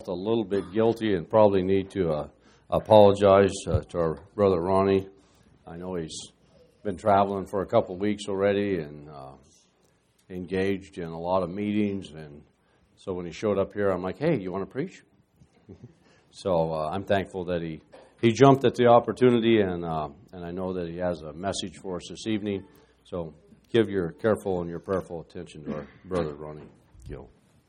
A little bit guilty and probably need to apologize to our brother Ronnie. I know he's been traveling for a couple of weeks already and engaged in a lot of meetings, and so when he showed up here, I'm like, hey, you want to preach? So I'm thankful that he jumped at the opportunity, and I know that he has a message for us this evening. So give your careful and your prayerful attention to our brother Ronnie Gill.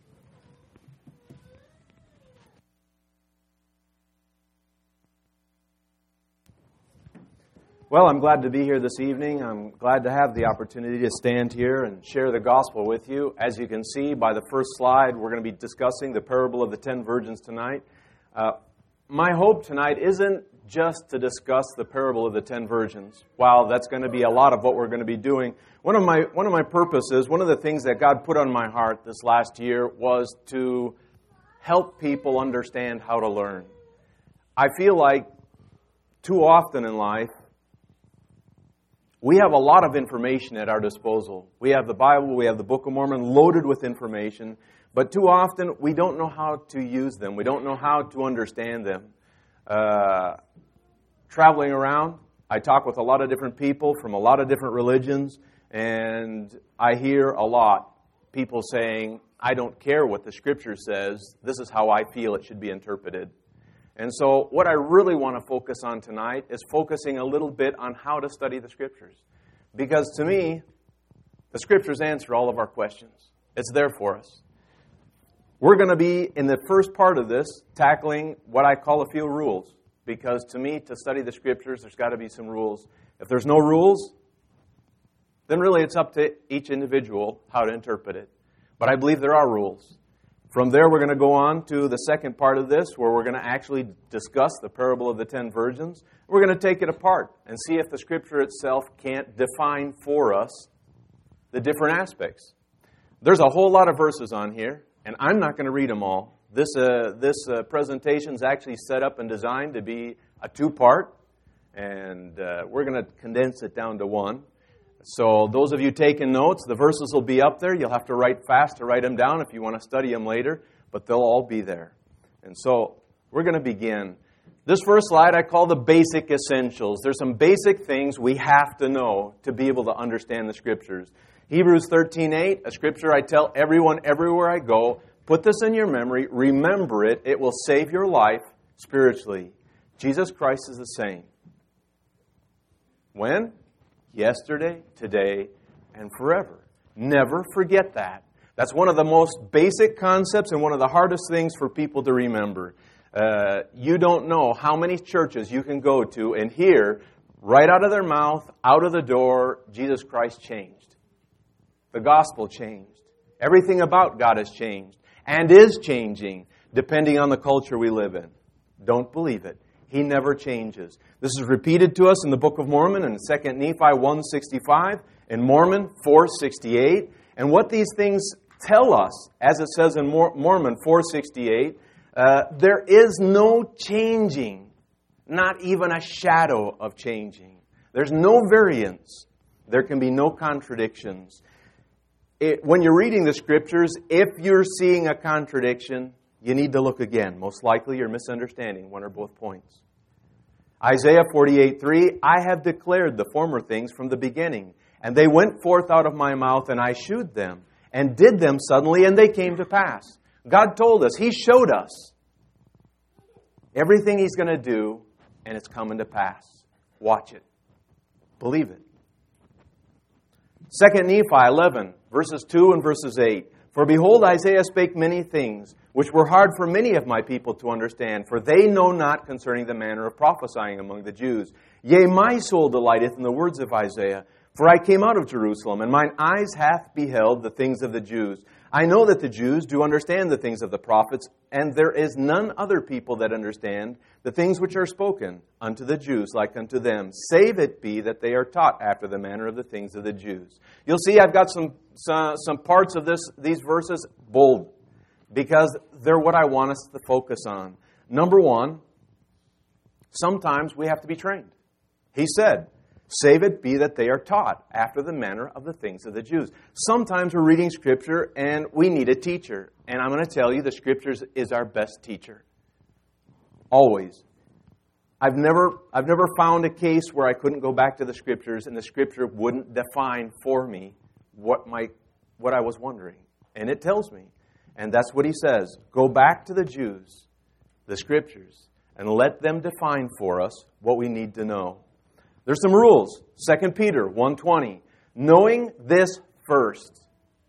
Well, I'm glad to be here this evening. I'm glad to have the opportunity to stand here and share the gospel with you. As you can see by the first slide, we're going to be discussing the parable of the 10 virgins tonight. My hope tonight isn't just to discuss the parable of the 10 virgins. While that's going to be a lot of what we're going to be doing, one of my purposes, one of the things that God put on my heart this last year was to help people understand how to learn. I feel like too often in life, we have a lot of information at our disposal. We have the Bible, we have the Book of Mormon loaded with information, but too often we don't know how to use them. We don't know how to understand them. Traveling around, I talk with a lot of different people from a lot of different religions, and I hear a lot people saying, I don't care what the Scripture says, this is how I feel it should be interpreted. And so what I really want to focus on tonight is focusing a little bit on how to study the Scriptures. Because to me, the Scriptures answer all of our questions. It's there for us. We're going to be, in the first part of this, tackling what I call a few rules. Because to me, to study the Scriptures, there's got to be some rules. If there's no rules, then really it's up to each individual how to interpret it. But I believe there are rules. From there, we're going to go on to the second part of this, where we're going to actually discuss the parable of the 10 virgins. We're going to take it apart and see if the Scripture itself can't define for us the different aspects. There's a whole lot of verses on here, and I'm not going to read them all. This presentation is actually set up and designed to be a two-part, and we're going to condense it down to one. So those of you taking notes, the verses will be up there. You'll have to write fast to write them down if you want to study them later, but they'll all be there. And so we're going to begin. This first slide I call the basic essentials. There's some basic things we have to know to be able to understand the Scriptures. Hebrews 13:8, a scripture I tell everyone everywhere I go, put this in your memory, remember it, it will save your life spiritually. Jesus Christ is the same. When? Yesterday, today, and forever. Never forget that. That's one of the most basic concepts and one of the hardest things for people to remember. You don't know how many churches you can go to and hear right out of their mouth, out of the door, Jesus Christ changed. The gospel changed. Everything about God has changed and is changing depending on the culture we live in. Don't believe it. He never changes. This is repeated to us in the Book of Mormon in 2 Nephi 1:65, in Mormon 4:68. And what these things tell us, as it says in Mormon 4:68, there is no changing, not even a shadow of changing. There's no variance. There can be no contradictions. When you're reading the Scriptures, if you're seeing a contradiction, you need to look again. Most likely you're misunderstanding one or both points. Isaiah 48:3, I have declared the former things from the beginning, and they went forth out of my mouth, and I shewed them, and did them suddenly, and they came to pass. God told us, He showed us everything He's going to do, and it's coming to pass. Watch it. Believe it. 2 Nephi 11, verses 2 and verses 8. For behold, Isaiah spake many things, which were hard for many of my people to understand, for they know not concerning the manner of prophesying among the Jews. Yea, my soul delighteth in the words of Isaiah, for I came out of Jerusalem, and mine eyes hath beheld the things of the Jews. I know that the Jews do understand the things of the prophets, and there is none other people that understand the things which are spoken unto the Jews like unto them, save it be that they are taught after the manner of the things of the Jews. You'll see I've got some parts of these verses bold, because they're what I want us to focus on. Number one, sometimes we have to be trained. He said, save it be that they are taught after the manner of the things of the Jews. Sometimes we're reading Scripture and we need a teacher. And I'm going to tell you, the Scriptures is our best teacher. Always. I've never found a case where I couldn't go back to the Scriptures and the Scripture wouldn't define for me what I was wondering. And it tells me. And that's what he says. Go back to the Jews, the Scriptures, and let them define for us what we need to know. There's some rules. 2 Peter 1:20. Knowing this first,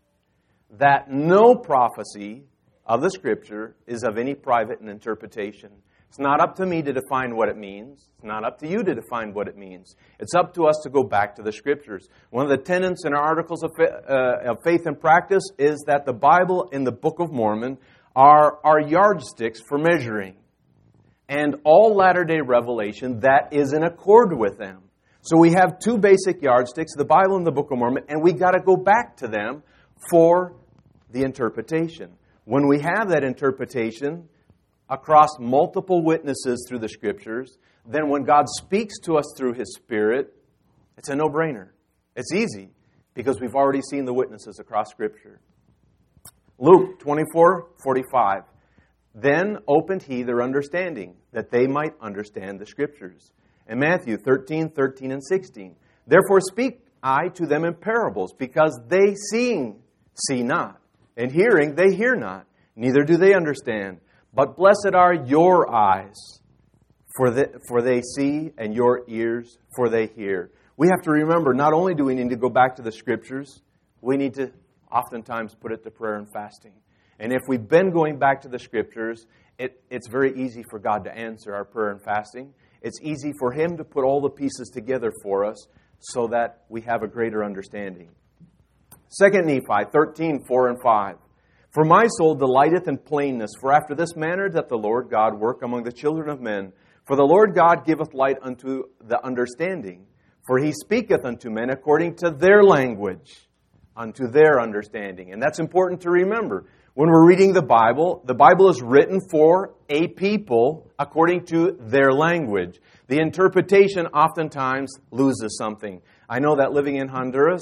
that no prophecy of the Scripture is of any private interpretation. It's not up to me to define what it means. It's not up to you to define what it means. It's up to us to go back to the Scriptures. One of the tenets in our Articles of Faith and Practice is that the Bible and the Book of Mormon are our yardsticks for measuring. And all Latter-day Revelation that is in accord with them. So we have two basic yardsticks, the Bible and the Book of Mormon, and we got to go back to them for the interpretation. When we have that interpretation across multiple witnesses through the Scriptures, then when God speaks to us through His Spirit, it's a no-brainer. It's easy because we've already seen the witnesses across Scripture. Luke 24:45. Then opened He their understanding, that they might understand the Scriptures. And Matthew 13:13 and 16. Therefore speak I to them in parables, because they seeing see not, and hearing they hear not, neither do they understand. But blessed are your eyes, for they see, and your ears, for they hear. We have to remember, not only do we need to go back to the Scriptures, we need to oftentimes put it to prayer and fasting. And if we've been going back to the Scriptures, it's very easy for God to answer our prayer and fasting. It's easy for Him to put all the pieces together for us so that we have a greater understanding. 2 Nephi 13:4 and 5. For my soul delighteth in plainness, for after this manner doth the Lord God work among the children of men. For the Lord God giveth light unto the understanding, for He speaketh unto men according to their language, unto their understanding. And that's important to remember. When we're reading the Bible is written for a people according to their language. The interpretation oftentimes loses something. I know that living in Honduras,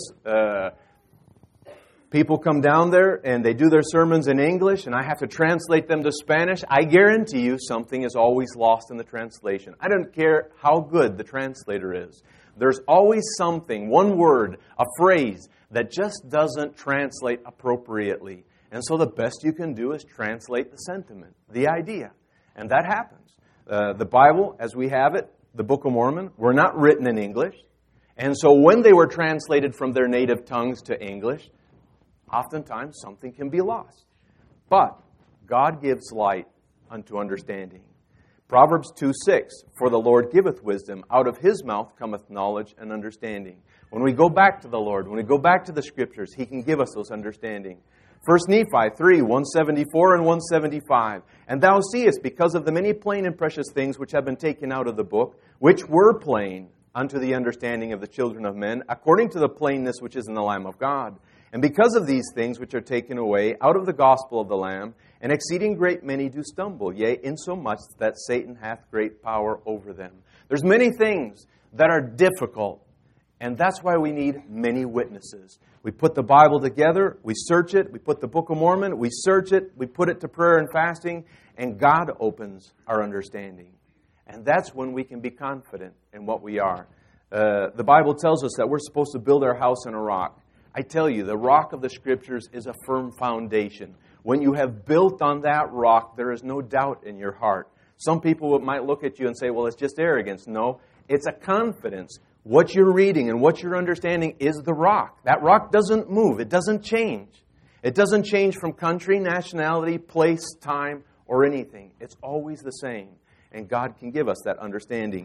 people come down there and they do their sermons in English and I have to translate them to Spanish. I guarantee you something is always lost in the translation. I don't care how good the translator is. There's always something, one word, a phrase, that just doesn't translate appropriately. And so the best you can do is translate the sentiment, the idea. And that happens. The Bible, as we have it, the Book of Mormon, were not written in English. And so when they were translated from their native tongues to English, oftentimes something can be lost. But God gives light unto understanding. Proverbs 2:6, for the Lord giveth wisdom, out of His mouth cometh knowledge and understanding. When we go back to the Lord, when we go back to the Scriptures, He can give us those understanding. 1 Nephi 3:174 and 175. And thou seest, because of the many plain and precious things which have been taken out of the book, which were plain unto the understanding of the children of men, according to the plainness which is in the Lamb of God. And because of these things which are taken away out of the gospel of the Lamb, an exceeding great many do stumble, yea, insomuch that Satan hath great power over them. There's many things that are difficult, and that's why we need many witnesses. We put the Bible together, we search it, we put the Book of Mormon, we search it, we put it to prayer and fasting, and God opens our understanding. And that's when we can be confident in what we are. The Bible tells us that we're supposed to build our house on a rock. I tell you, the rock of the Scriptures is a firm foundation. When you have built on that rock, there is no doubt in your heart. Some people might look at you and say, well, it's just arrogance. No, it's a confidence. What you're reading and what you're understanding is the rock. That rock doesn't move. It doesn't change. It doesn't change from country, nationality, place, time, or anything. It's always the same. And God can give us that understanding.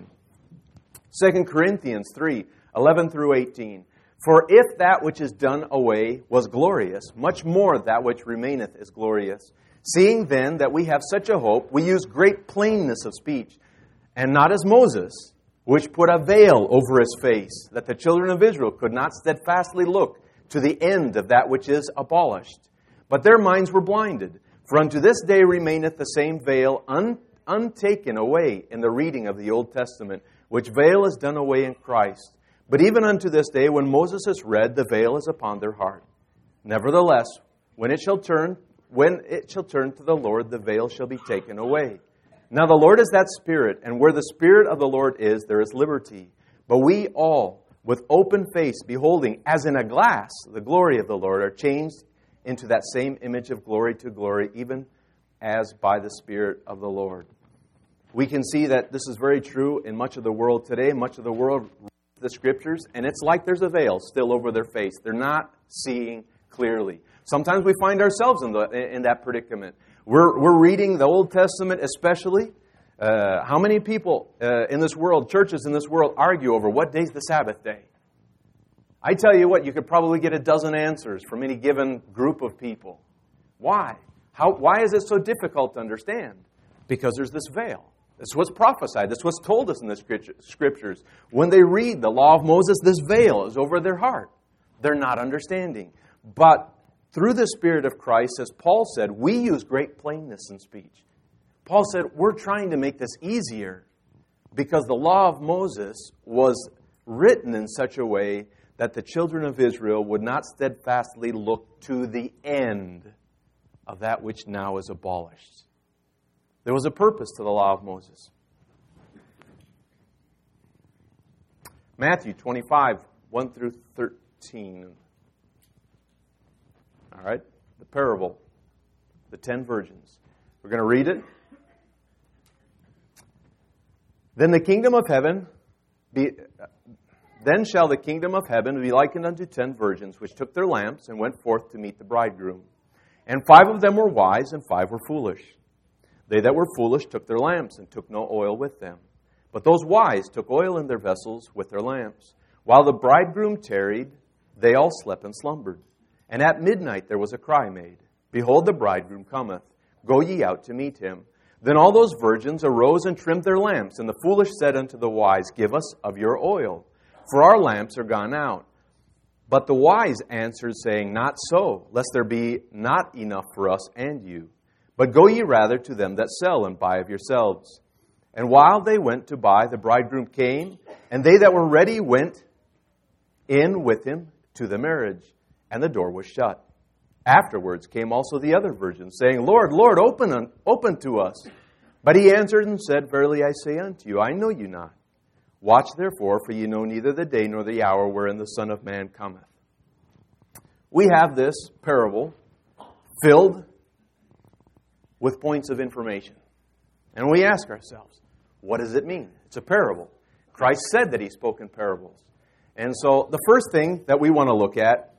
2 Corinthians 3:11 through 18. For if that which is done away was glorious, much more that which remaineth is glorious. Seeing then that we have such a hope, we use great plainness of speech, and not as Moses, which put a veil over his face, that the children of Israel could not steadfastly look to the end of that which is abolished. But their minds were blinded. For unto this day remaineth the same veil untaken away in the reading of the Old Testament, which veil is done away in Christ. But even unto this day, when Moses is read, the veil is upon their heart. Nevertheless, when it shall turn to the Lord, the veil shall be taken away. Now the Lord is that Spirit, and where the Spirit of the Lord is, there is liberty. But we all, with open face, beholding, as in a glass, the glory of the Lord, are changed into that same image of glory to glory, even as by the Spirit of the Lord. We can see that this is very true in much of the world today. Much of the world reads the Scriptures, and it's like there's a veil still over their face. They're not seeing clearly. Sometimes we find ourselves in that predicament. We're reading the Old Testament especially. How many people in this world, churches in this world, argue over what day's the Sabbath day? I tell you what, you could probably get a dozen answers from any given group of people. Why? Why is it so difficult to understand? Because there's this veil. That's what's prophesied. That's what's told us in the Scriptures. When they read the law of Moses, this veil is over their heart. They're not understanding. But through the Spirit of Christ, as Paul said, we use great plainness in speech. Paul said, we're trying to make this easier because the law of Moses was written in such a way that the children of Israel would not steadfastly look to the end of that which now is abolished. There was a purpose to the law of Moses. Matthew 25, 1 through 13. All right, the parable, the 10 virgins. We're going to read it. Then shall the kingdom of heaven be likened unto 10 virgins, which took their lamps and went forth to meet the bridegroom. And 5 of them were wise, and 5 were foolish. They that were foolish took their lamps, and took no oil with them. But those wise took oil in their vessels with their lamps. While the bridegroom tarried, they all slept and slumbered. And at midnight there was a cry made, Behold, the bridegroom cometh. Go ye out to meet him. Then all those virgins arose and trimmed their lamps. And the foolish said unto the wise, Give us of your oil, for our lamps are gone out. But the wise answered, saying, Not so, lest there be not enough for us and you. But go ye rather to them that sell, and buy of yourselves. And while they went to buy, the bridegroom came, and they that were ready went in with him to the marriage, and the door was shut. Afterwards came also the other virgins, saying, Lord, Lord, open to us. But he answered and said, Verily I say unto you, I know you not. Watch therefore, for ye know neither the day nor the hour wherein the Son of Man cometh. We have this parable filled with points of information. And we ask ourselves, what does it mean? It's a parable. Christ said that he spoke in parables. And so the first thing that we want to look at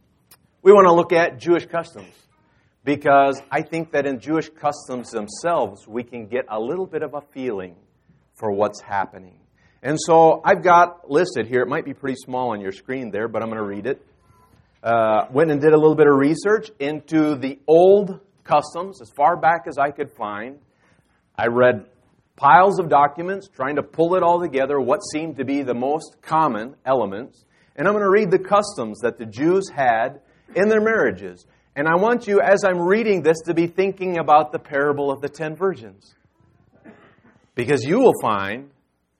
Jewish customs. Because I think that in Jewish customs themselves, we can get a little bit of a feeling for what's happening. And so I've got listed here, it might be pretty small on your screen there, but I'm going to read it. Went and did a little bit of research into the old customs as far back as I could find. I read piles of documents trying to pull it all together, what seemed to be the most common elements. And I'm going to read the customs that the Jews had in their marriages. And I want you, as I'm reading this, to be thinking about the parable of the 10 virgins. Because you will find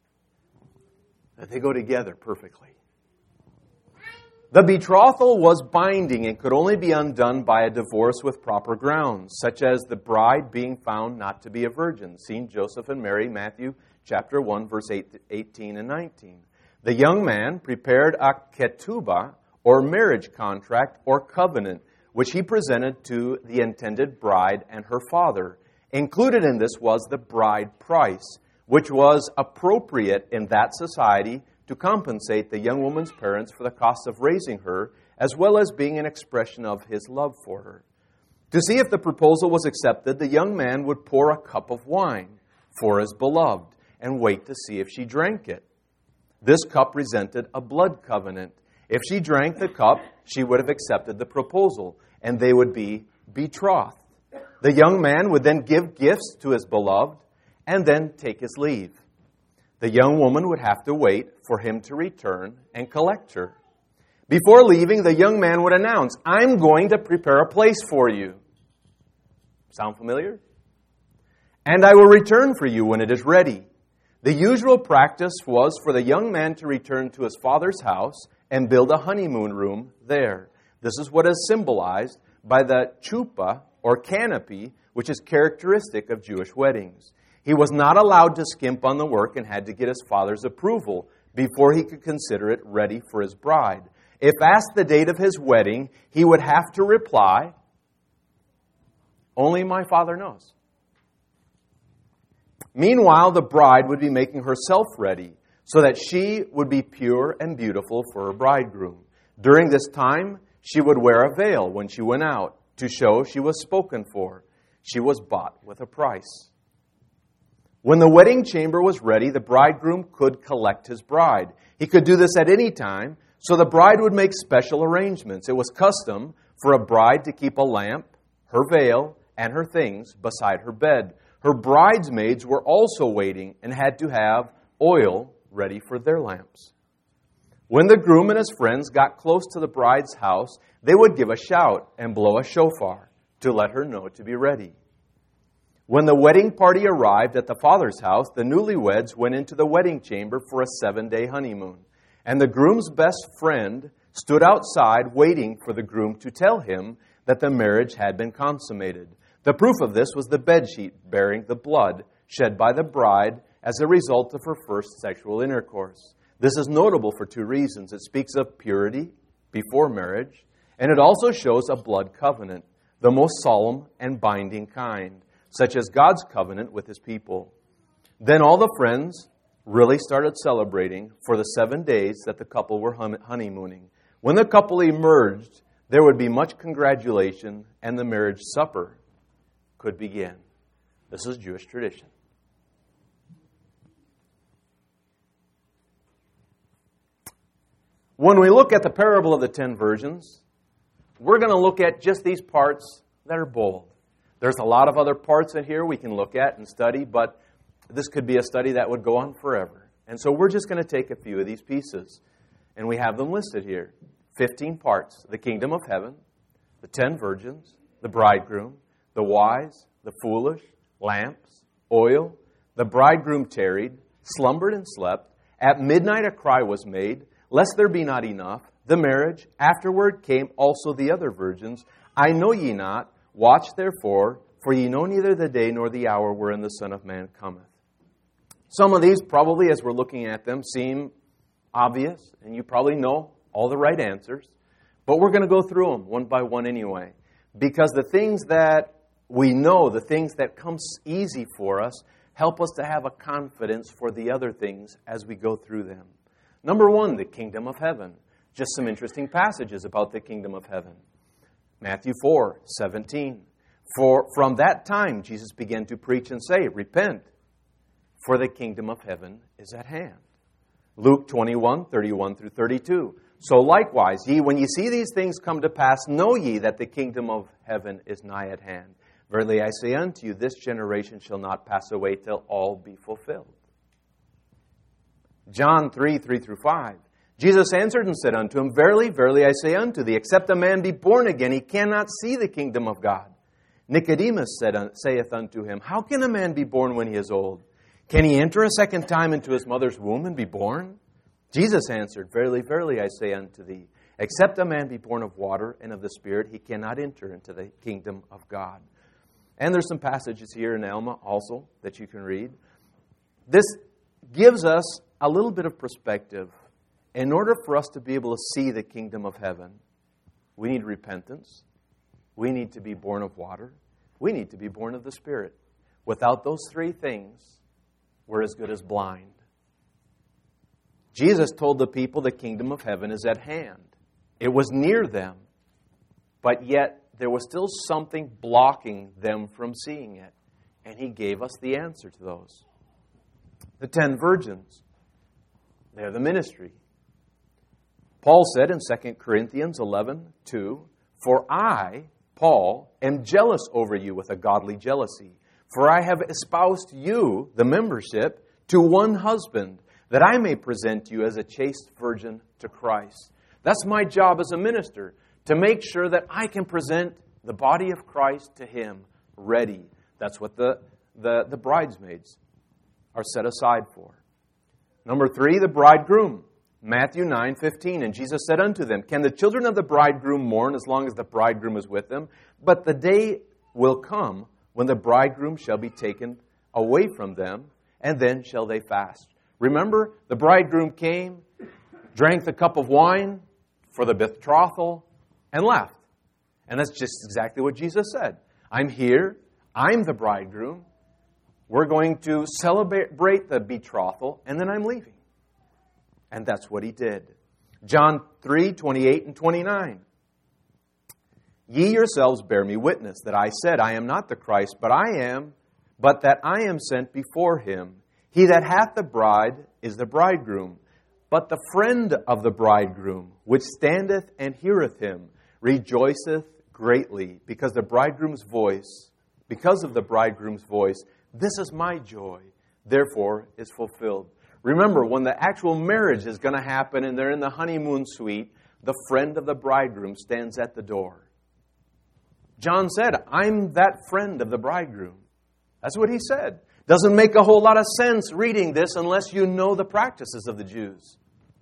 that they go together perfectly. The betrothal was binding and could only be undone by a divorce with proper grounds, such as the bride being found not to be a virgin. See Joseph and Mary, Matthew chapter 1, verse 18 and 19. The young man prepared a ketubah, or marriage contract, or covenant, which he presented to the intended bride and her father. Included in this was the bride price, which was appropriate in that society to compensate the young woman's parents for the cost of raising her, as well as being an expression of his love for her. To see if the proposal was accepted, the young man would pour a cup of wine for his beloved and wait to see if she drank it. This cup represented a blood covenant. If she drank the cup, she would have accepted the proposal, and they would be betrothed. The young man would then give gifts to his beloved and then take his leave. The young woman would have to wait for him to return and collect her. Before leaving, the young man would announce, I'm going to prepare a place for you. Sound familiar? And I will return for you when it is ready. The usual practice was for the young man to return to his father's house and build a honeymoon room there. This is what is symbolized by the chuppah, or canopy, which is characteristic of Jewish weddings. He was not allowed to skimp on the work and had to get his father's approval before he could consider it ready for his bride. If asked the date of his wedding, he would have to reply, "Only my father knows." Meanwhile, the bride would be making herself ready so that she would be pure and beautiful for her bridegroom. During this time, she would wear a veil when she went out to show she was spoken for. She was bought with a price. When the wedding chamber was ready, the bridegroom could collect his bride. He could do this at any time, so the bride would make special arrangements. It was custom for a bride to keep a lamp, her veil, and her things beside her bed. Her bridesmaids were also waiting and had to have oil ready for their lamps. When the groom and his friends got close to the bride's house, they would give a shout and blow a shofar to let her know to be ready. When the wedding party arrived at the father's house, the newlyweds went into the wedding chamber for a 7-day honeymoon. And the groom's best friend stood outside waiting for the groom to tell him that the marriage had been consummated. The proof of this was the bedsheet bearing the blood shed by the bride as a result of her first sexual intercourse. This is notable for 2 reasons. It speaks of purity before marriage, and it also shows a blood covenant, the most solemn and binding kind, such as God's covenant with His people. Then all the friends really started celebrating for the 7 days that the couple were honeymooning. When the couple emerged, there would be much congratulation, and the marriage supper could begin. This is Jewish tradition. When we look at the parable of the 10 virgins, we're going to look at just these parts that are bold. There's a lot of other parts in here we can look at and study, but this could be a study that would go on forever. And so we're just going to take a few of these pieces, and we have them listed here. 15 parts: the kingdom of heaven, the 10 virgins, the bridegroom, the wise, the foolish, lamps, oil. The bridegroom tarried, slumbered and slept. At midnight a cry was made, lest there be not enough. The marriage, afterward came also the other virgins. I know ye not. Watch therefore, for ye know neither the day nor the hour wherein the Son of Man cometh. Some of these, probably as we're looking at them, seem obvious, and you probably know all the right answers. But we're going to go through them one by one anyway, because the things that we know, the things that come easy for us, help us to have a confidence for the other things as we go through them. Number 1, the kingdom of heaven. Just some interesting passages about the kingdom of heaven. Matthew 4:17. For from that time Jesus began to preach and say, Repent, for the kingdom of heaven is at hand. Luke 21:31 through 32. So likewise, ye, when ye see these things come to pass, know ye that the kingdom of heaven is nigh at hand. Verily I say unto you, this generation shall not pass away till all be fulfilled. John 3:3 through 5. Jesus answered and said unto him, Verily, verily, I say unto thee, except a man be born again, he cannot see the kingdom of God. Nicodemus saith unto him, How can a man be born when he is old? Can he enter a second time into his mother's womb and be born? Jesus answered, Verily, verily, I say unto thee, except a man be born of water and of the Spirit, he cannot enter into the kingdom of God. And there's some passages here in Alma also that you can read. This gives us a little bit of perspective. In order for us to be able to see the kingdom of heaven, we need repentance. We need to be born of water. We need to be born of the Spirit. Without those 3 things, we're as good as blind. Jesus told the people the kingdom of heaven is at hand. It was near them, but yet there was still something blocking them from seeing it. And He gave us the answer to those. The 10 virgins, they're the ministry. Paul said in 2 Corinthians 11:2, For I, Paul, am jealous over you with a godly jealousy. For I have espoused you, the membership, to one husband, that I may present you as a chaste virgin to Christ. That's my job as a minister, to make sure that I can present the body of Christ to Him ready. That's what the bridesmaids are set aside for. Number 3, the bridegroom. Matthew 9:15, and Jesus said unto them, Can the children of the bridegroom mourn as long as the bridegroom is with them? But the day will come when the bridegroom shall be taken away from them, and then shall they fast. Remember, the bridegroom came, drank the cup of wine for the betrothal, and left. And that's just exactly what Jesus said. I'm here, I'm the bridegroom, we're going to celebrate the betrothal, and then I'm leaving. And that's what he did. John 3:28 and 29. Ye yourselves bear me witness that I said, I am not the Christ, but that I am sent before him. He that hath the bride is the bridegroom. But the friend of the bridegroom, which standeth and heareth him, rejoiceth greatly, because of the bridegroom's voice, this is my joy, therefore is fulfilled. Remember, when the actual marriage is going to happen and they're in the honeymoon suite, the friend of the bridegroom stands at the door. John said, I'm that friend of the bridegroom. That's what he said. Doesn't make a whole lot of sense reading this unless you know the practices of the Jews.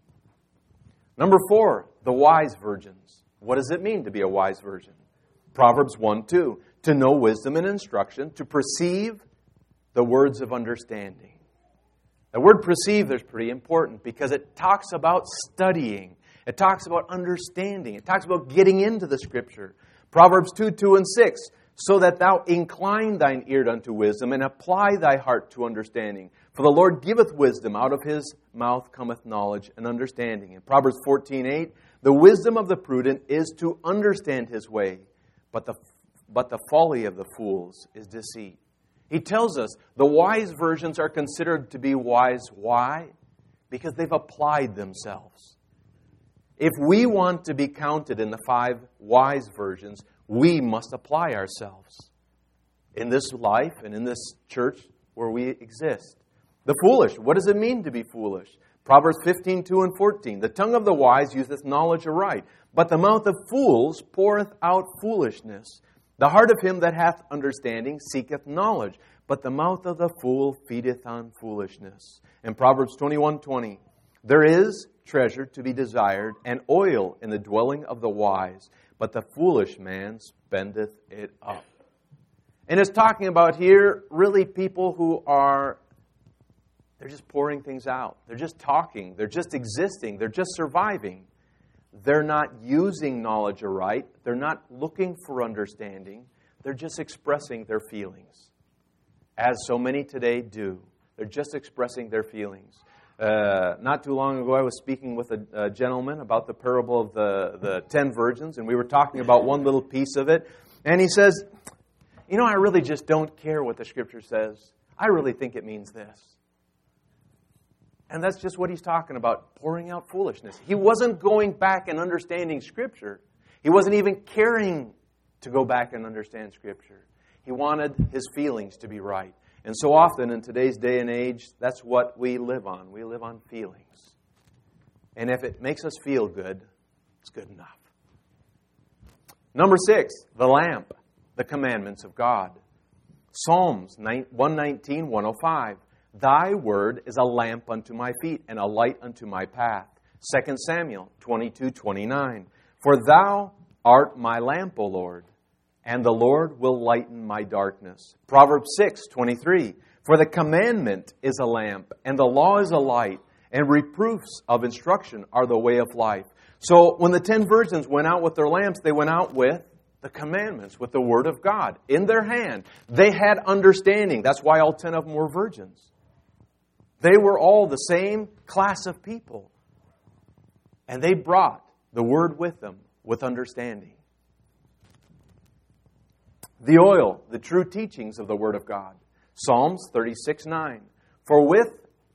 Number 4, the wise virgins. What does it mean to be a wise virgin? Proverbs 1:2, to know wisdom and instruction, to perceive the words of understanding. The word perceive is pretty important because it talks about studying. It talks about understanding. It talks about getting into the Scripture. Proverbs 2:2 and 6, so that thou incline thine ear unto wisdom and apply thy heart to understanding. For the Lord giveth wisdom, out of his mouth cometh knowledge and understanding. In Proverbs 14:8, the wisdom of the prudent is to understand his way, but the folly of the fools is deceit. He tells us the wise virgins are considered to be wise. Why? Because they've applied themselves. If we want to be counted in the 5 wise virgins, we must apply ourselves in this life and in this church where we exist. The foolish, what does it mean to be foolish? Proverbs 15:2 and 14. The tongue of the wise useth knowledge aright, but the mouth of fools poureth out foolishness. The heart of him that hath understanding seeketh knowledge, but the mouth of the fool feedeth on foolishness. In Proverbs 21:20, there is treasure to be desired, and oil in the dwelling of the wise, but the foolish man spendeth it up. And it's talking about here really people who they're just pouring things out. They're just talking. They're just existing. They're just surviving. They're not using knowledge aright. They're not looking for understanding. They're just expressing their feelings, as so many today do. They're just expressing their feelings. Not too long ago, I was speaking with a gentleman about the parable of the 10 virgins, and we were talking about one little piece of it. And he says, I really just don't care what the Scripture says. I really think it means this. And that's just what he's talking about, pouring out foolishness. He wasn't going back and understanding Scripture. He wasn't even caring to go back and understand Scripture. He wanted his feelings to be right. And so often in today's day and age, that's what we live on. We live on feelings. And if it makes us feel good, it's good enough. Number 6, the lamp, the commandments of God. Psalms 119, 105. Thy word is a lamp unto my feet and a light unto my path. 2 Samuel 22, 29. For thou art my lamp, O Lord, and the Lord will lighten my darkness. Proverbs 6, 23. For the commandment is a lamp, and the law is a light, and reproofs of instruction are the way of life. So when the 10 virgins went out with their lamps, they went out with the commandments, with the Word of God in their hand. They had understanding. That's why all 10 of them were virgins. They were all the same class of people. And they brought the Word with them with understanding. The oil, the true teachings of the Word of God. Psalms 36, 9. For with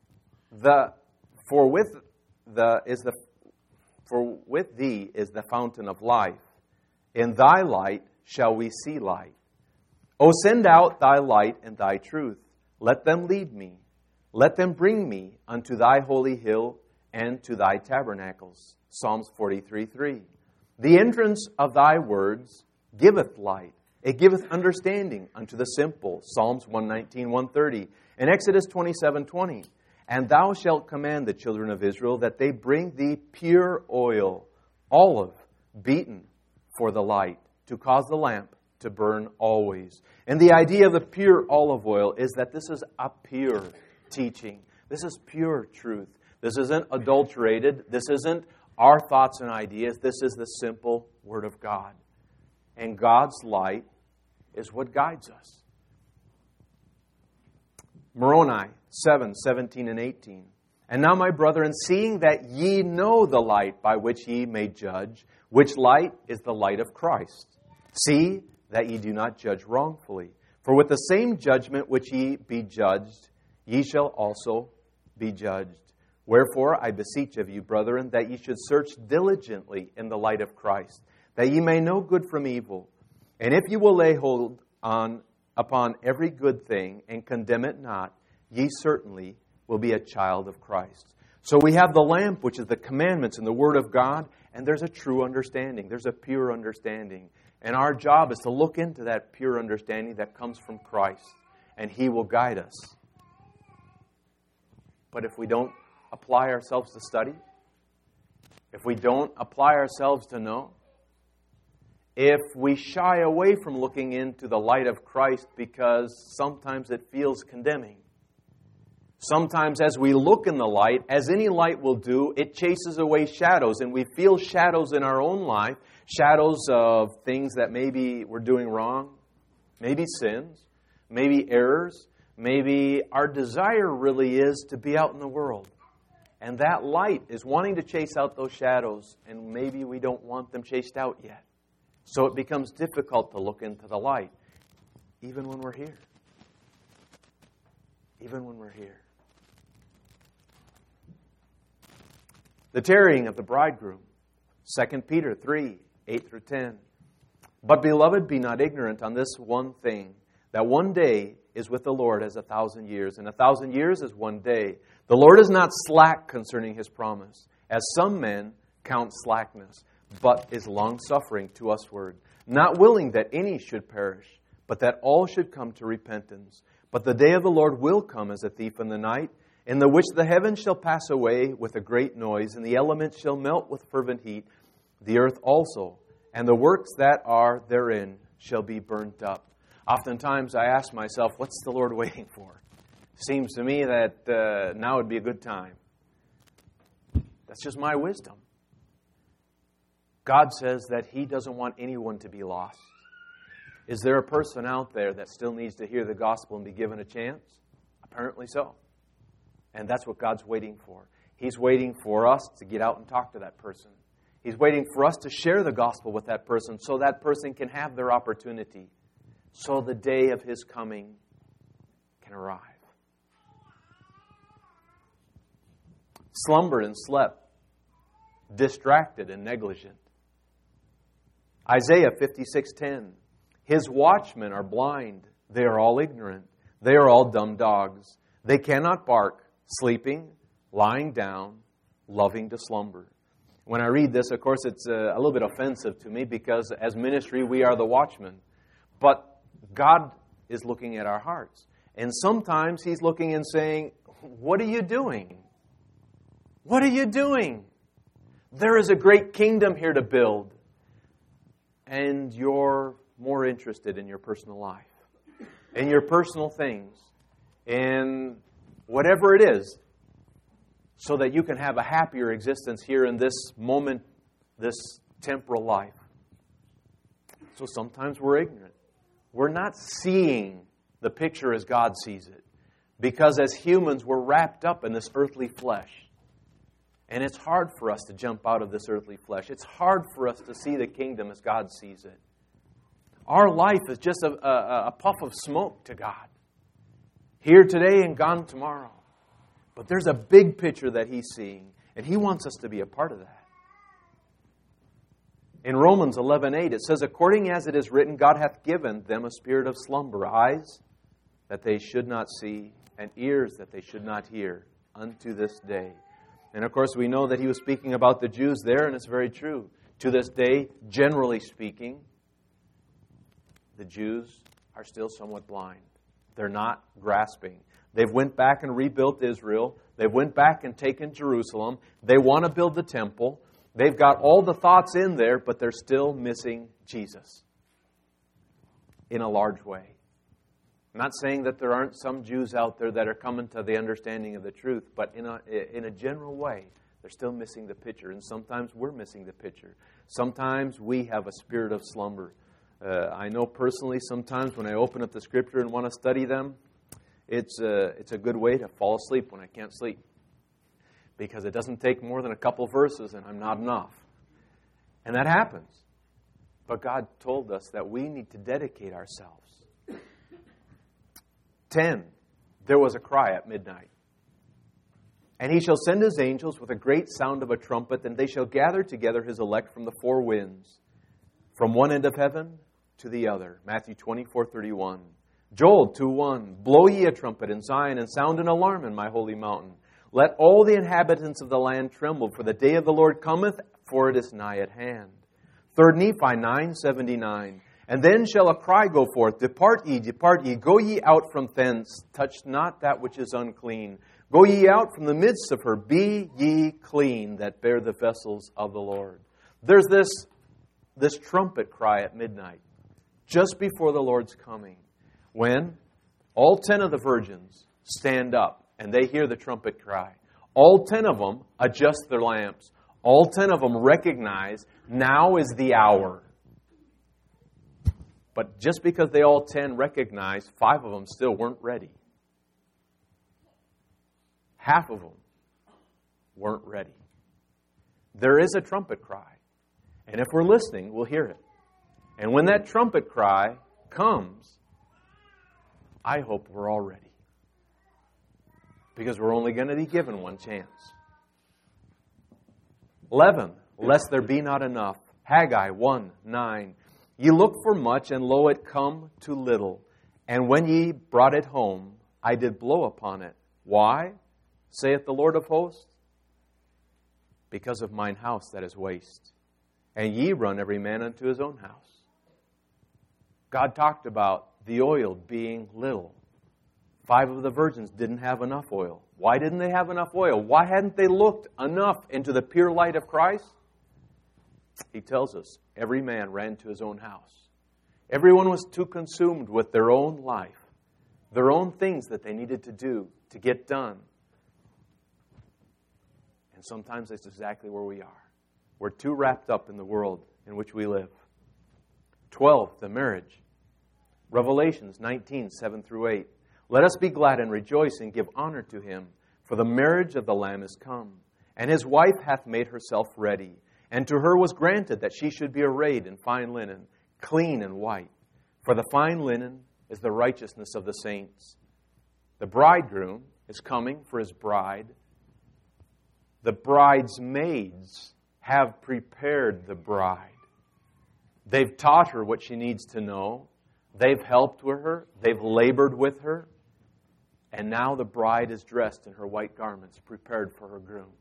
thee is the fountain of life. In thy light shall we see light. O send out thy light and thy truth. Let them lead me. Let them bring me unto thy holy hill and to thy tabernacles. Psalms 43, 3. The entrance of thy words giveth light, It giveth understanding unto the simple. Psalms 119, 130. And Exodus 27, 20. And thou shalt command the children of Israel that they bring thee pure oil, olive, beaten for the light, to cause the lamp to burn always. And the idea of the pure olive oil is that this is a pure teaching. This is pure truth. This isn't adulterated. This isn't our thoughts and ideas. This is the simple Word of God. And God's light is what guides us. Moroni 7, 17 and 18. And now, my brethren, seeing that ye know the light by which ye may judge, which light is the light of Christ, see that ye do not judge wrongfully. For with the same judgment which ye be judged, ye shall also be judged. Wherefore I beseech of you, brethren, that ye should search diligently in the light of Christ, that ye may know good from evil. And if ye will lay hold upon every good thing and condemn it not, ye certainly will be a child of Christ. So we have the lamp, which is the commandments and the Word of God, and there's a true understanding. There's a pure understanding. And our job is to look into that pure understanding that comes from Christ, and He will guide us. But if we don't apply ourselves to study, if we don't apply ourselves to know, if we shy away from looking into the light of Christ because sometimes it feels condemning, sometimes as we look in the light, as any light will do, it chases away shadows, and we feel shadows in our own life, shadows of things that maybe we're doing wrong, maybe sins, maybe errors, maybe our desire really is to be out in the world. And that light is wanting to chase out those shadows, and maybe we don't want them chased out yet. So it becomes difficult to look into the light, even when we're here. Even when we're here. The tarrying of the bridegroom, 2 Peter 3, 8 through 10. But, beloved, be not ignorant on this one thing, that one day is with the Lord as 1,000 years, and 1,000 years is one day. The Lord is not slack concerning His promise, as some men count slackness, but is long-suffering to usward, not willing that any should perish, but that all should come to repentance. But the day of the Lord will come as a thief in the night, in the which the heavens shall pass away with a great noise, and the elements shall melt with fervent heat, the earth also, and the works that are therein shall be burnt up. Oftentimes I ask myself, what's the Lord waiting for? Seems to me that now would be a good time. That's just my wisdom. God says that He doesn't want anyone to be lost. Is there a person out there that still needs to hear the gospel and be given a chance? Apparently so. And that's what God's waiting for. He's waiting for us to get out and talk to that person. He's waiting for us to share the gospel with that person so that person can have their opportunity, so the day of His coming can arrive. Slumbered and slept, distracted and negligent. Isaiah 56:10. His watchmen are blind. They are all ignorant. They are all dumb dogs. They cannot bark, sleeping, lying down, loving to slumber. When I read this, of course, it's a little bit offensive to me because as ministry, we are the watchmen. But God is looking at our hearts. And sometimes He's looking and saying, what are you doing? What are you doing? There is a great kingdom here to build. And you're more interested in your personal life, in your personal things, in whatever it is, so that you can have a happier existence here in this moment, this temporal life. So sometimes we're ignorant. We're not seeing the picture as God sees it, because as humans, we're wrapped up in this earthly flesh. And it's hard for us to jump out of this earthly flesh. It's hard for us to see the kingdom as God sees it. Our life is just a puff of smoke to God. Here today and gone tomorrow. But there's a big picture that He's seeing, and He wants us to be a part of that. In Romans 11:8, it says, according as it is written, God hath given them a spirit of slumber, eyes that they should not see, and ears that they should not hear, unto this day. And of course, we know that He was speaking about the Jews there, and it's very true. To this day, generally speaking, the Jews are still somewhat blind. They're not grasping. They've went back and rebuilt Israel. They've went back and taken Jerusalem. They want to build the temple. They've got all the thoughts in there, but they're still missing Jesus in a large way. I'm not saying that there aren't some Jews out there that are coming to the understanding of the truth, but in a general way, they're still missing the picture. And sometimes we're missing the picture. Sometimes we have a spirit of slumber. I know personally sometimes when I open up the Scripture and want to study them, it's a good way to fall asleep when I can't sleep. Because it doesn't take more than a couple verses and I'm not enough. And that happens. But God told us that we need to dedicate ourselves. 10. There was a cry at midnight. And he shall send his angels with a great sound of a trumpet, and they shall gather together his elect from the four winds, from one end of heaven to the other. Matthew 24:31. Joel 2:1. Blow ye a trumpet in Zion, and sound an alarm in my holy mountain. Let all the inhabitants of the land tremble, for the day of the Lord cometh, for it is nigh at hand. 3 Nephi 9:79. And then shall a cry go forth, depart ye, go ye out from thence, touch not that which is unclean. Go ye out from the midst of her, be ye clean that bear the vessels of the Lord. There's this trumpet cry at midnight, just before the Lord's coming, when all 10 of the virgins stand up and they hear the trumpet cry. All 10 of them adjust their lamps. All 10 of them recognize now is the hour. But just because they all 10 recognized, 5 of them still weren't ready. Half of them weren't ready. There is a trumpet cry. And if we're listening, we'll hear it. And when that trumpet cry comes, I hope we're all ready. Because we're only going to be given one chance. 11. Lest there be not enough. Haggai 1:9. Ye look for much, and lo, it come to little. And when ye brought it home, I did blow upon it. Why? Saith the Lord of hosts. Because of mine house that is waste. And ye run every man unto his own house. God talked about the oil being little. 5 of the virgins didn't have enough oil. Why didn't they have enough oil? Why hadn't they looked enough into the pure light of Christ? He tells us, every man ran to his own house. Everyone was too consumed with their own life, their own things that they needed to do to get done. And sometimes that's exactly where we are. We're too wrapped up in the world in which we live. 12, the marriage. Revelations 19:7-8. Let us be glad and rejoice and give honor to him, for the marriage of the Lamb is come, and his wife hath made herself ready. And to her was granted that she should be arrayed in fine linen, clean and white. For the fine linen is the righteousness of the saints. The bridegroom is coming for his bride. The bridesmaids have prepared the bride. They've taught her what she needs to know. They've helped with her. They've labored with her. And now the bride is dressed in her white garments, prepared for her groom.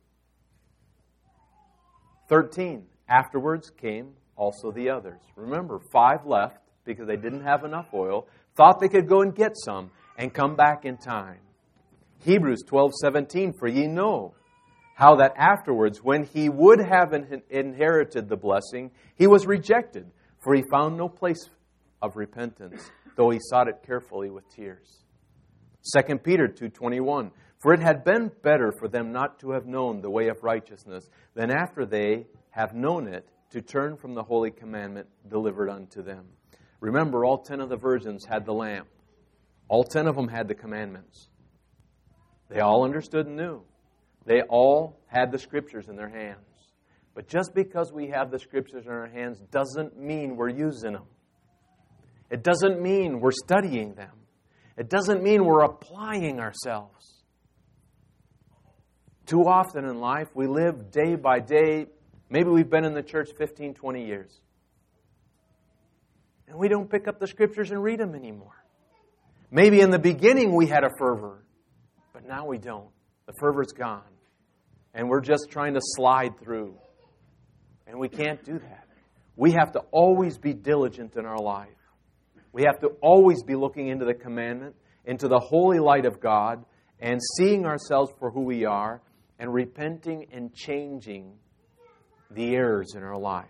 13. Afterwards came also the others. Remember, 5 left because they didn't have enough oil, thought they could go and get some and come back in time. Hebrews 12:17. For ye know how that afterwards, when he would have inherited the blessing, he was rejected, for he found no place of repentance, though he sought it carefully with tears. 2 Peter 2:21. For it had been better for them not to have known the way of righteousness than after they have known it to turn from the holy commandment delivered unto them. Remember, all 10 of the virgins had the lamp. All 10 of them had the commandments. They all understood and knew. They all had the Scriptures in their hands. But just because we have the Scriptures in our hands doesn't mean we're using them. It doesn't mean we're studying them. It doesn't mean we're applying ourselves. Too often in life, we live day by day. Maybe we've been in the church 15, 20 years. And we don't pick up the Scriptures and read them anymore. Maybe in the beginning we had a fervor, but now we don't. The fervor's gone. And we're just trying to slide through. And we can't do that. We have to always be diligent in our life. We have to always be looking into the commandment, into the holy light of God, and seeing ourselves for who we are, and repenting and changing the errors in our life.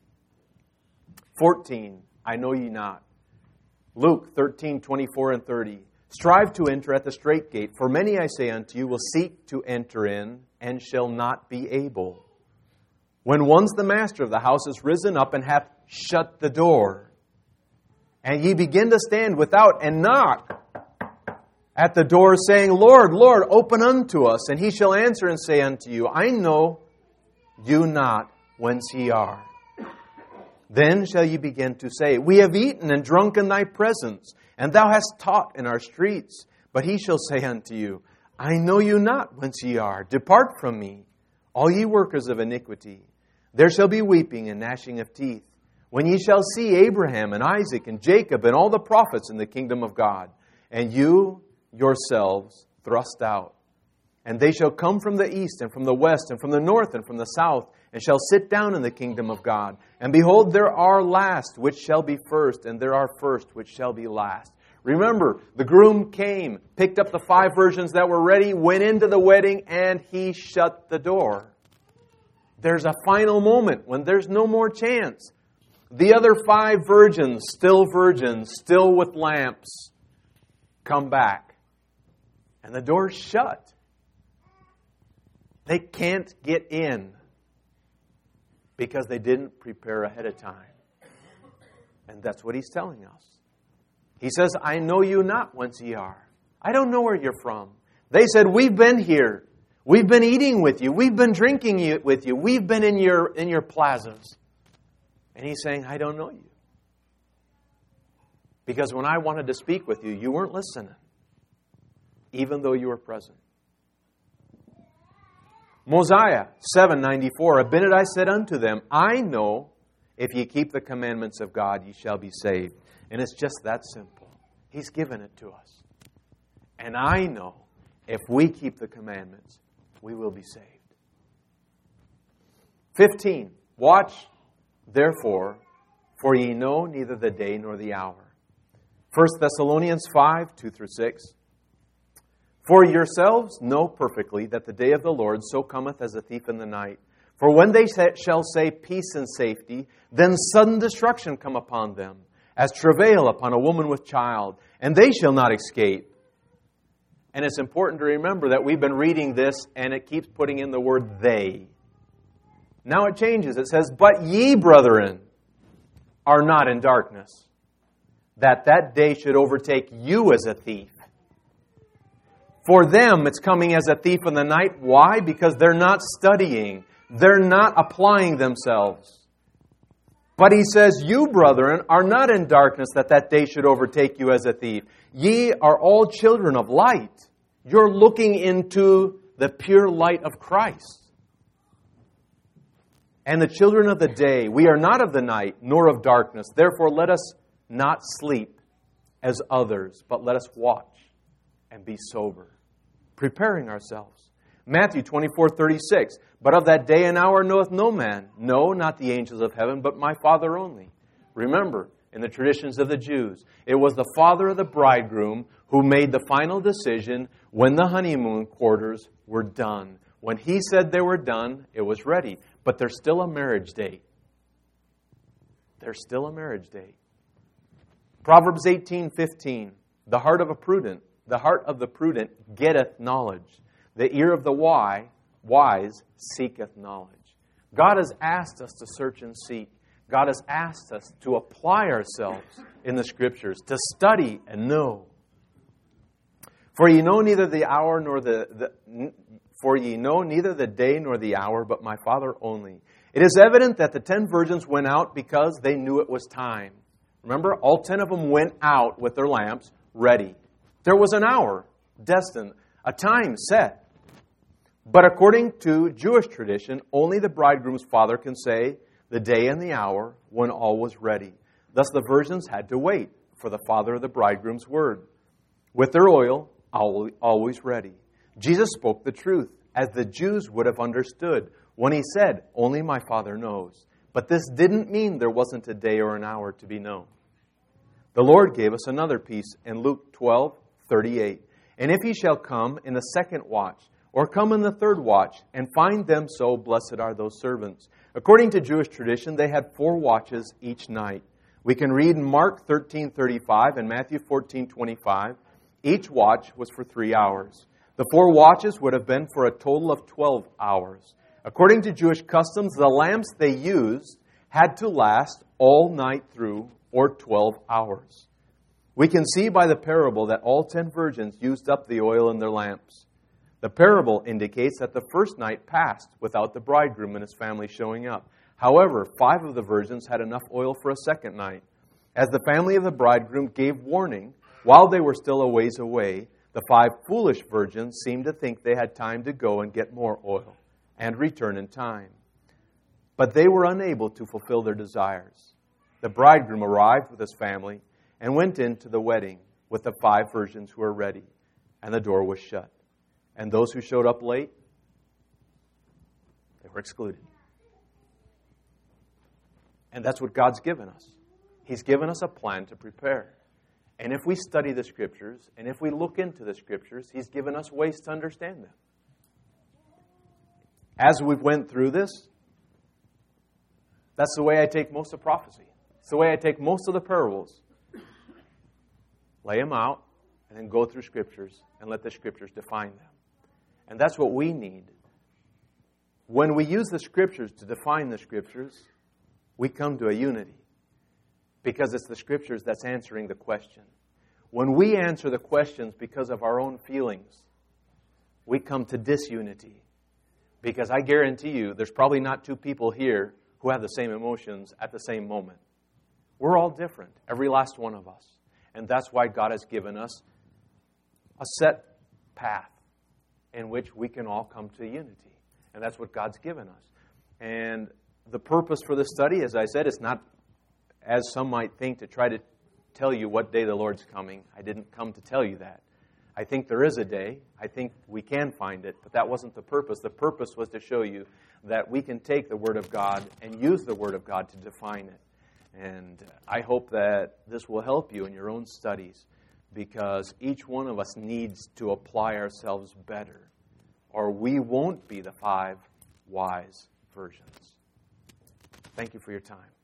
14, I know ye not. Luke 13, 24 and 30. Strive to enter at the strait gate, for many, I say unto you, will seek to enter in, and shall not be able. When once the master of the house is risen up, and hath shut the door, and ye begin to stand without, and knock at the door, saying, Lord, Lord, open unto us. And he shall answer and say unto you, I know you not whence ye are. Then shall ye begin to say, We have eaten and drunk in thy presence, and thou hast taught in our streets. But he shall say unto you, I know you not whence ye are. Depart from me, all ye workers of iniquity. There shall be weeping and gnashing of teeth, when ye shall see Abraham and Isaac and Jacob and all the prophets in the kingdom of God, and you yourselves thrust out. And they shall come from the east and from the west and from the north and from the south, and shall sit down in the kingdom of God. And behold, there are last which shall be first, and there are first which shall be last. Remember, the groom came, picked up the 5 virgins that were ready, went into the wedding, and he shut the door. There's a final moment when there's no more chance. The other 5 virgins, still with lamps, come back. And the door's shut. They can't get in because they didn't prepare ahead of time. And that's what he's telling us. He says, I know you not whence ye are. I don't know where you're from. They said, we've been here. We've been eating with you. We've been drinking with you. We've been in your plazas. And he's saying, I don't know you. Because when I wanted to speak with you, you weren't listening, even though you were present. Mosiah 7:94, Abinad I said unto them, I know if ye keep the commandments of God, ye shall be saved. And it's just that simple. He's given it to us. And I know if we keep the commandments, we will be saved. 15, watch therefore, for ye know neither the day nor the hour. 1 Thessalonians 5, 2 through 6. For yourselves know perfectly that the day of the Lord so cometh as a thief in the night. For when they shall say peace and safety, then sudden destruction come upon them, as travail upon a woman with child, and they shall not escape. And it's important to remember that we've been reading this, and it keeps putting in the word they. Now it changes. It says, But ye, brethren, are not in darkness, that day should overtake you as a thief. For them, it's coming as a thief in the night. Why? Because they're not studying. They're not applying themselves. But he says, You, brethren, are not in darkness, that day should overtake you as a thief. Ye are all children of light. You're looking into the pure light of Christ. And the children of the day, we are not of the night, nor of darkness. Therefore, let us not sleep as others, but let us watch and be sober, preparing ourselves. Matthew 24:36. But of that day and hour knoweth no man, no, not the angels of heaven, but my Father only. Remember, in the traditions of the Jews, it was the father of the bridegroom who made the final decision when the honeymoon quarters were done. When he said they were done, it was ready. But there's still a marriage date. There's still a marriage date. Proverbs 18:15. The heart of the prudent getteth knowledge. The ear of the wise seeketh knowledge. God has asked us to search and seek. God has asked us to apply ourselves in the Scriptures, to study and know. For ye know neither the hour nor for ye know neither the day nor the hour, but my Father only. It is evident that the 10 virgins went out because they knew it was time. Remember, all 10 of them went out with their lamps ready. There was an hour destined, a time set. But according to Jewish tradition, only the bridegroom's father can say the day and the hour when all was ready. Thus the virgins had to wait for the father of the bridegroom's word, with their oil always ready. Jesus spoke the truth, as the Jews would have understood when he said, only my Father knows. But this didn't mean there wasn't a day or an hour to be known. The Lord gave us another piece in Luke 12:38. And if he shall come in the second watch, or come in the third watch, and find them so, blessed are those servants. According to Jewish tradition, they had 4 watches each night. We can read in Mark 13:35 and Matthew 14:25. Each watch was for 3 hours. The 4 watches would have been for a total of 12 hours. According to Jewish customs, the lamps they used had to last all night through, or 12 hours. We can see by the parable that all 10 virgins used up the oil in their lamps. The parable indicates that the first night passed without the bridegroom and his family showing up. However, 5 of the virgins had enough oil for a second night. As the family of the bridegroom gave warning, while they were still a ways away, the 5 foolish virgins seemed to think they had time to go and get more oil and return in time. But they were unable to fulfill their desires. The bridegroom arrived with his family and went into the wedding with the 5 virgins who were ready, and the door was shut. And those who showed up late, they were excluded. And that's what God's given us. He's given us a plan to prepare. And if we study the Scriptures, and if we look into the Scriptures, He's given us ways to understand them. As we've went through this, that's the way I take most of prophecy. It's the way I take most of the parables. Lay them out, and then go through Scriptures, and let the Scriptures define them. And that's what we need. When we use the Scriptures to define the Scriptures, we come to a unity. Because it's the Scriptures that's answering the question. When we answer the questions because of our own feelings, we come to disunity. Because I guarantee you, there's probably not 2 people here who have the same emotions at the same moment. We're all different, every last one of us. And that's why God has given us a set path in which we can all come to unity. And that's what God's given us. And the purpose for this study, as I said, is not, as some might think, to try to tell you what day the Lord's coming. I didn't come to tell you that. I think there is a day. I think we can find it, but that wasn't the purpose. The purpose was to show you that we can take the Word of God and use the Word of God to define it. And I hope that this will help you in your own studies, because each one of us needs to apply ourselves better, or we won't be the 5 wise virgins. Thank you for your time.